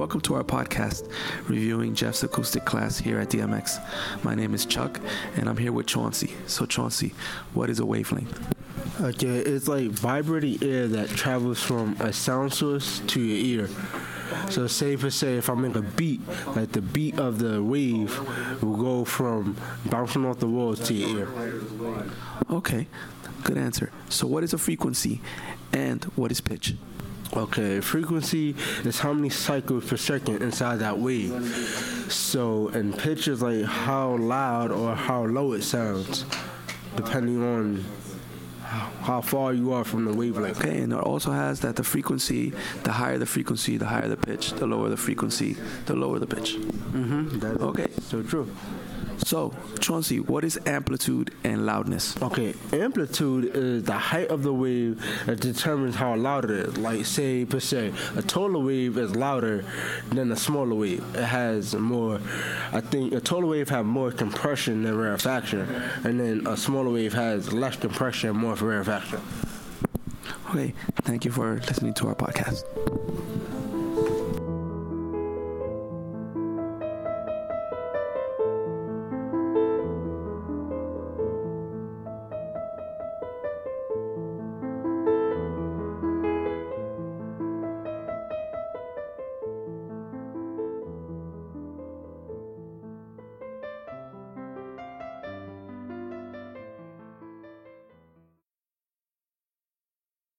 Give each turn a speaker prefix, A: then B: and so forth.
A: Welcome to our podcast, reviewing Jeff's acoustic class here at DMX. My name is Chuck, and I'm here with Chauncey. So Chauncey, what is a wavelength?
B: Okay, it's like vibrating air that travels from a sound source to your ear. So say if I make a beat, like the beat of the wave will go from bouncing off the walls to your ear.
A: Okay, good answer. So what is a frequency, and what is pitch?
B: Okay, frequency is how many cycles per second inside that wave. So, and pitch is like how loud or how low it sounds, depending on how far you are from the wavelength.
A: Okay, and it also has that the frequency, the higher the frequency, the higher the pitch. The lower the frequency, the lower the pitch.
B: That is
A: Okay.
B: so true.
A: So, Chauncey, what is amplitude and loudness?
B: Okay, amplitude is the height of the wave that determines how loud it is. Like, say, per se, a taller wave is louder than a smaller wave. It has more, I think a taller wave has more compression than rarefaction, and then a smaller wave has less compression and more rarefaction.
A: Okay, thank you for listening to our podcast.